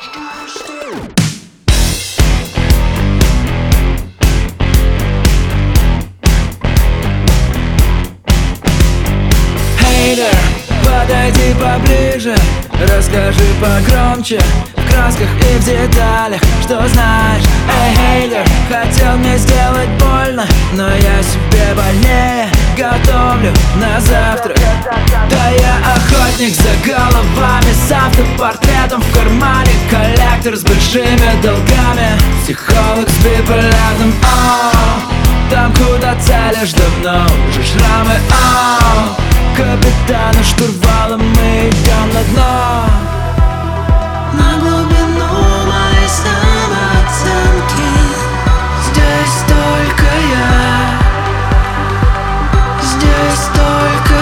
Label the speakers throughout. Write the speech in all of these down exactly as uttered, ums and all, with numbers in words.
Speaker 1: Хейтер, подойди поближе, расскажи погромче, в красках и в деталях, что знаешь. Эй, хейтер, хотел мне сделать больно, но я себе больнее готовлю на завтрак. Да я охотник за головами, с автопортретом в кармане, коллектор с большими долгами, психолог с биполярным. Оу, там, куда целишь, давно уже шрамы. Оу, капитана штурвала, мы идем на дно,
Speaker 2: на глубину моей самооценки. Здесь только я, здесь только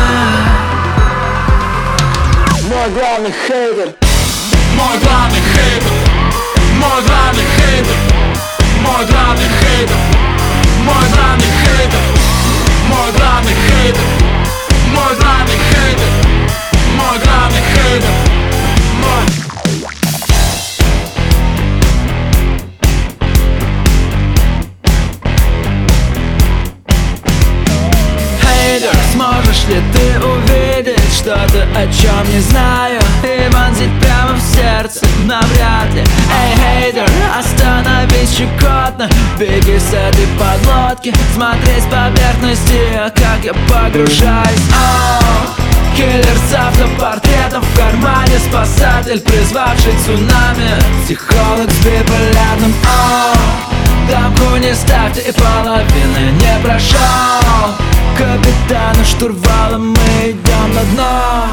Speaker 2: я.
Speaker 1: мой главный хейтер.
Speaker 3: Мой главный хейтер, мой главный хейтер, мой главный хейтер, мой главный хейтер, мой главный хейтер, мой главный хейтер, мой главный хейтер, мой.
Speaker 1: Хейтер, сможешь ли ты увидеть что-то, о чем не знаю, и вонзить прямо в сердце? Навряд ли. Эй, хейтер, остановись щекотно, беги с этой подлодки, смотри с поверхности, как я погружаюсь. Оу, киллер с автопортретом в кармане, спасатель, призвавший цунами, психолог с биполярным. Оу, дамку не ставьте, и половины не прошел, капитана штурвала, мы идем на дно.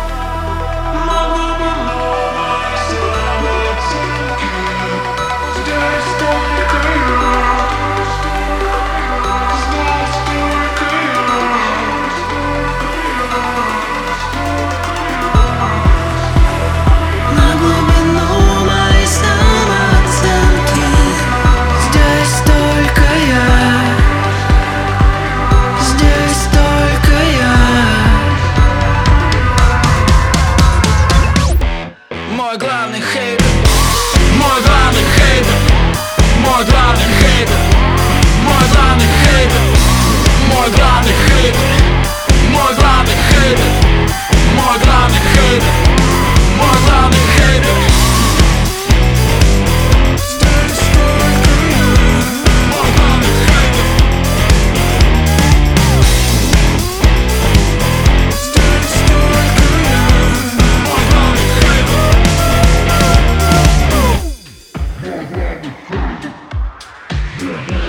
Speaker 2: На глубину моей самооценки. Здесь только я, здесь только я.
Speaker 1: Мой главный хейтер,
Speaker 3: Мой главный хейтер, мой главный хейтер, мой главный хейтер, мой главный хейтер, мой главный хейтер, мой главный хейтер, мой главный хейтер. Здесь только я, мой главный хейтер. Здесь только я, мой главный хейтер.